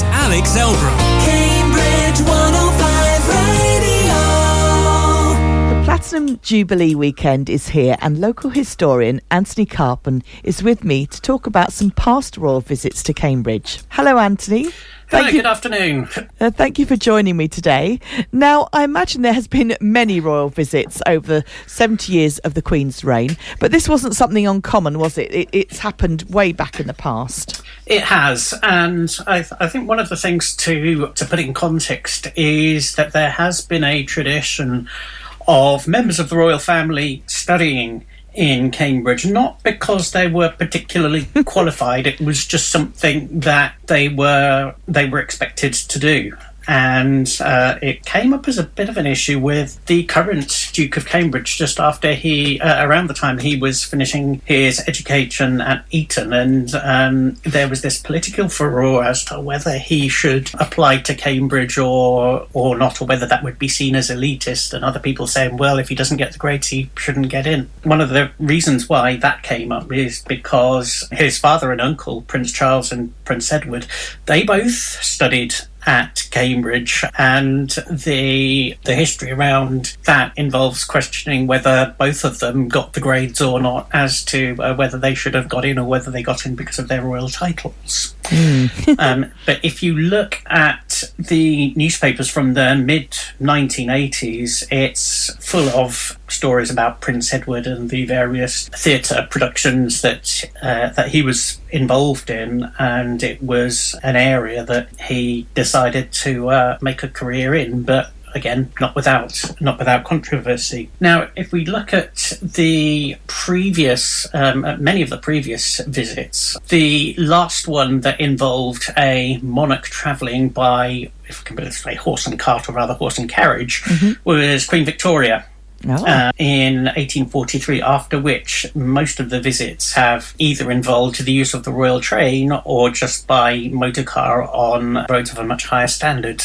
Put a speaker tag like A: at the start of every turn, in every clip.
A: Alex Elbrook.
B: Cambridge 105 Radio.
C: The Platinum Jubilee weekend is here, and local historian Anthony Carpen is with me to talk about some past royal visits to Cambridge. Hello, Anthony.
D: Hi, good afternoon.
C: Thank you for joining me today. Now, I imagine there has been many royal visits over the 70 years of the Queen's reign, but this wasn't something uncommon, was it? It's happened way back in the past.
D: It has, and I think one of the things to put in context is that there has been a tradition of members of the royal family studying in Cambridge, not because they were particularly qualified. It was just something that they were expected to do. And it came up as a bit of an issue with the current Duke of Cambridge just after around the time he was finishing his education at Eton, and there was this political furore as to whether he should apply to Cambridge or not, or whether that would be seen as elitist, and other people saying, well, if he doesn't get the grades, he shouldn't get in. One of the reasons why that came up is because his father and uncle, Prince Charles and Prince Edward, they both studied at Cambridge, and the history around that involves questioning whether both of them got the grades or not, as to whether they should have got in or whether they got in because of their royal titles. But if you look at the newspapers from the mid-1980s, it's full of stories about Prince Edward and the various theatre productions that he was involved in, and it was an area that he decided to make a career in, but again, not without controversy. Now, if we look at the previous, many of the previous visits, the last one that involved a monarch travelling by, if I can put it this way, horse and cart, or rather horse and carriage, was Queen Victoria. In 1843, after which most of the visits have either involved the use of the royal train or just by motor car on roads of a much higher standard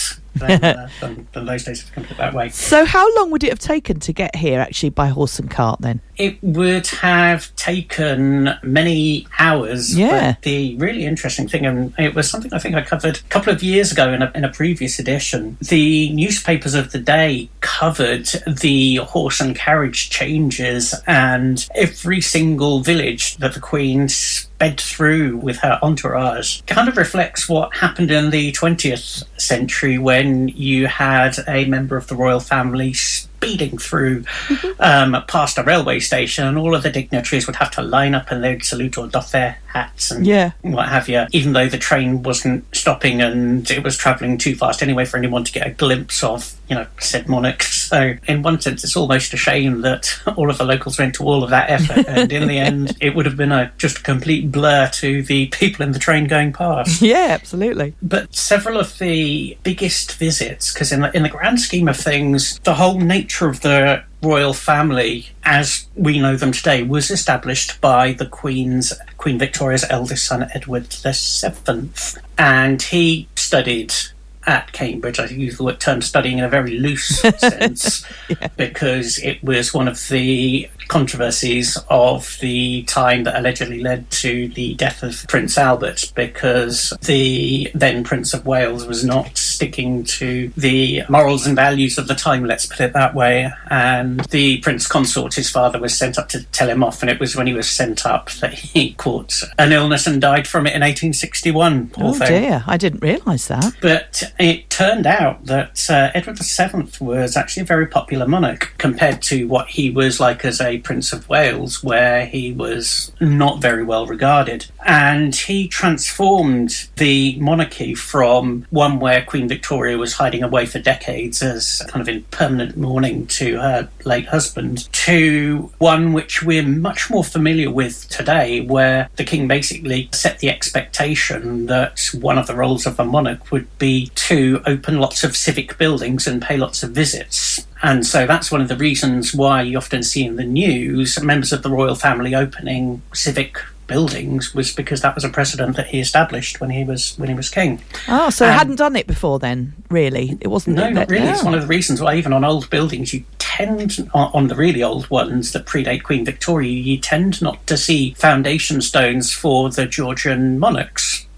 D: than those days, if I can put it that way.
C: So how long would it have taken to get here, actually, by horse and cart then?
D: It would have taken many hours.
C: Yeah.
D: But the really interesting thing, and it was something I think I covered a couple of years ago in a previous edition, the newspapers of the day covered the horse and carriage changes, and every single village that the Queen sped through with her entourage kind of reflects what happened in the 20th century, when you had a member of the royal family speeding through past a railway station, and all of the dignitaries would have to line up and they'd salute or doff their hats and what have you, even though the train wasn't stopping and it was travelling too fast anyway for anyone to get a glimpse of, said monarch. So in one sense, it's almost a shame that all of the locals went to all of that effort, and in the end it would have been just a complete blur to the people in the train going past.
C: Yeah, absolutely.
D: But several of the biggest visits, because in the grand scheme of things, the whole nature of the royal family as we know them today was established by the Queen Victoria's eldest son, Edward VII, and he studied at Cambridge. I use the term studying in a very loose sense, because it was one of the controversies of the time that allegedly led to the death of Prince Albert, because the then Prince of Wales was not sticking to the morals and values of the time, let's put it that way, and the Prince Consort, his father, was sent up to tell him off, and it was when he was sent up that he caught an illness and died from it in 1861.
C: Oh dear, I didn't realise that.
D: But it turned out that Edward VII was actually a very popular monarch compared to what he was like as a Prince of Wales, where he was not very well regarded. And he transformed the monarchy from one where Queen Victoria was hiding away for decades as kind of in permanent mourning to her late husband, to one which we're much more familiar with today, where the king basically set the expectation that one of the roles of a monarch would be to open lots of civic buildings and pay lots of visits. And so that's one of the reasons why you often see in the news members of the royal family opening civic buildings, was because that was a precedent that he established when he was king.
C: Oh, so hadn't done it before then, really? It wasn't.
D: No, not really. It's one of the reasons why even on old buildings, you tend, on the really old ones that predate Queen Victoria, you tend not to see foundation stones for the Georgian monarchs.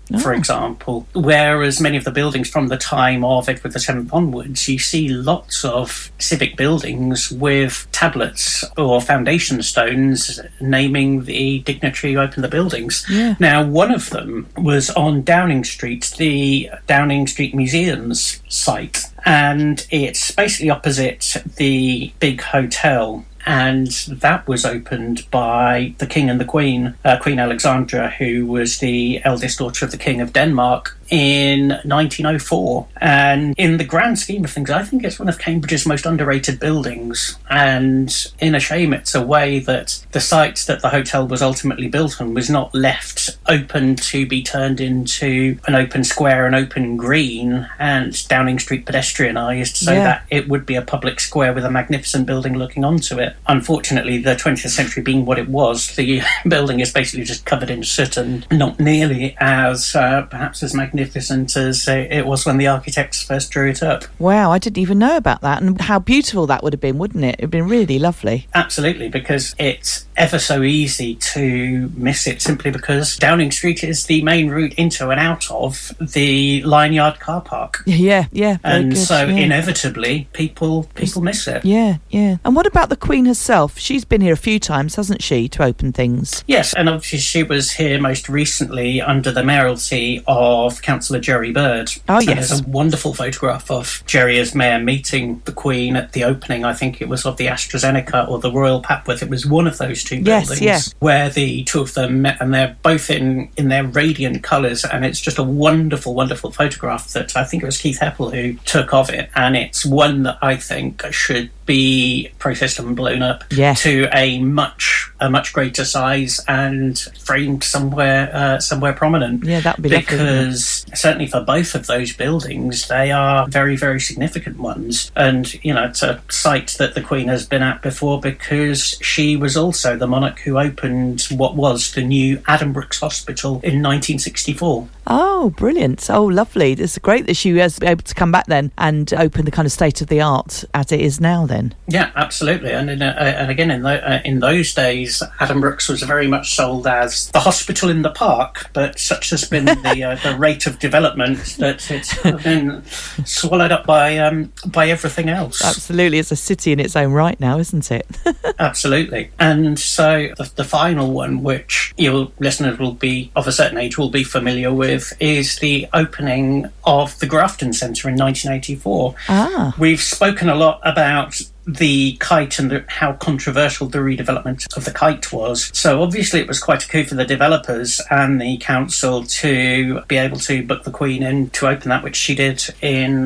D: for example, whereas many of the buildings from the time of Edward VII onwards, you see lots of civic buildings with tablets or foundation stones naming the dignitary who opened the buildings.
C: Yeah.
D: Now, one of them was on Downing Street, the Downing Street Museum's site, and it's basically opposite the big hotel. And that was opened by the King and the Queen, Queen Alexandra, who was the eldest daughter of the King of Denmark, in 1904. And in the grand scheme of things, I think it's one of Cambridge's most underrated buildings. And in a shame, it's a way that the site that the hotel was ultimately built on was not left open to be turned into an open square, an open green, and Downing Street pedestrianised, so that it would be a public square with a magnificent building looking onto it. Unfortunately, the 20th century being what it was, the building is basically just covered in soot and not nearly as perhaps as magnificent as it was when the architects first drew it up.
C: Wow, I didn't even know about that, and how beautiful that would have been, wouldn't it? It would have been really lovely.
D: Absolutely, because it's ever so easy to miss it simply because Downing Street is the main route into and out of the Lion Yard car park.
C: Yeah,
D: and so inevitably people miss it.
C: Yeah. And what about the Queen herself? She's been here a few times, hasn't she, to open things?
D: Yes, and obviously she was here most recently under the mayoralty of Councillor Jerry Bird.
C: Oh,
D: and
C: yes.
D: There's a wonderful photograph of Jerry as mayor meeting the Queen at the opening, I think it was of the AstraZeneca or the Royal Papworth. It was one of those two buildings where the two of them met, and they're both in their radiant colours, and it's just a wonderful, wonderful photograph that I think it was Keith Heppel who took of it, and it's one that I think should be processed and blown up to a much greater size and framed somewhere prominent.
C: Yeah, that would be
D: because
C: lovely,
D: certainly for both of those buildings, they are very, very significant ones. And it's a site that the Queen has been at before because she was also the monarch who opened what was the new Addenbrooke's Hospital in 1964.
C: Oh, brilliant. Oh, lovely. It's great that she was able to come back then and open the kind of state-of-the-art as it is now then.
D: Yeah, absolutely. And again, in those days, Addenbrooke's was very much sold as the hospital in the park, but such has been the rate of development that it's been swallowed up by everything else.
C: Absolutely. It's a city in its own right now, isn't it?
D: Absolutely. And so the final one, which your listeners will be of a certain age will be familiar with, is the opening of the Grafton Centre in 1984. We've spoken a lot about the kite and how controversial the redevelopment of the kite was. So obviously it was quite a coup for the developers and the council to be able to book the Queen in to open that, which she did in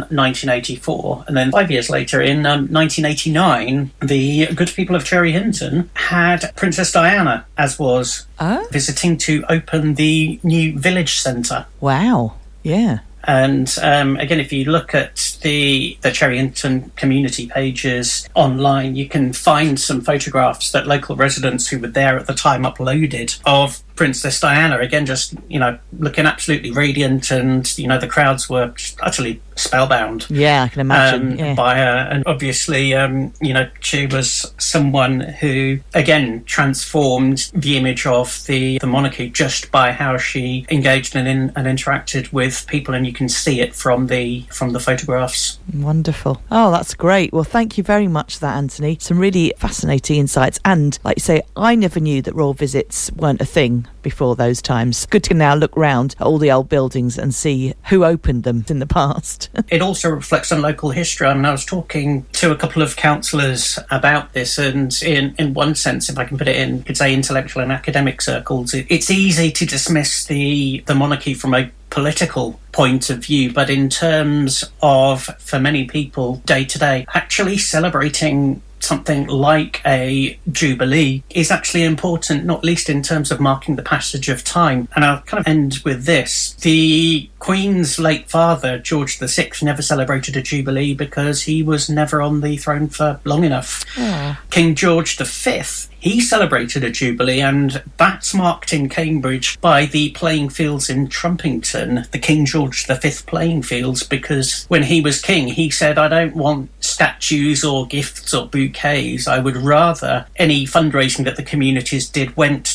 D: 1984. And then 5 years later, in 1989, the good people of Cherry Hinton had Princess Diana, as was, visiting to open the new village centre.
C: Wow. Yeah.
D: And again, if you look at the Cherry Hinton community pages online, you can find some photographs that local residents who were there at the time uploaded of Princess Diana, again, just, looking absolutely radiant, and, the crowds were just utterly spellbound.
C: Yeah, I can imagine.
D: By her. And obviously, she was someone who, again, transformed the image of the monarchy just by how she engaged and interacted with people, and you can see it from the photographs.
C: Wonderful. Oh, that's great. Well, thank you very much for that, Anthony. Some really fascinating insights. And like you say, I never knew that royal visits weren't a thing before those times. Good to now look round at all the old buildings and see who opened them in the past.
D: It also reflects on local history. I mean, I was talking to a couple of councillors about this, and in one sense, if I can put it in, you could say intellectual and academic circles, it's easy to dismiss the monarchy from a political point of view, but in terms of, for many people, day to day, actually celebrating something like a jubilee is actually important, not least in terms of marking the passage of time. And I'll kind of end with this. The Queen's late father, George VI, never celebrated a jubilee because he was never on the throne for long enough. King George V, he celebrated a jubilee, and that's marked in Cambridge by the playing fields in Trumpington, the King George V playing fields, because when he was king, he said, I don't want statues or gifts or bouquets. I would rather any fundraising that the communities did went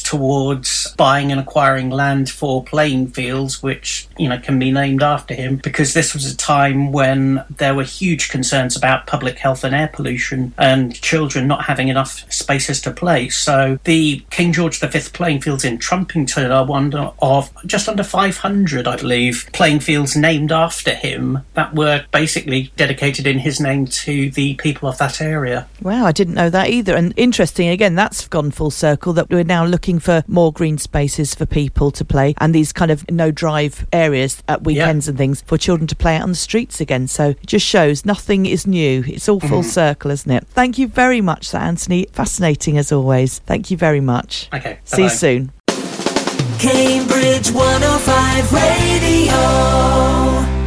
D: towards buying and acquiring land for playing fields, which, can be named after him, because this was a time when there were huge concerns about public health and air pollution and children not having enough spaces to play. So the King George V playing fields in Trumpington are one of just under 500, I believe, playing fields named after him that were basically dedicated in his name to the people of that area.
C: Wow, I didn't know that either. And interesting, again, that's gone full circle, that we're now looking for more green spaces for people to play and these kind of no-drive areas at weekends and things for children to play out on the streets again. So it just shows nothing is new. It's all full circle, isn't it? Thank you very much, Sir Anthony. Fascinating as always. Thank you very much.
D: Okay.
C: See you soon.
B: Cambridge 105 Radio.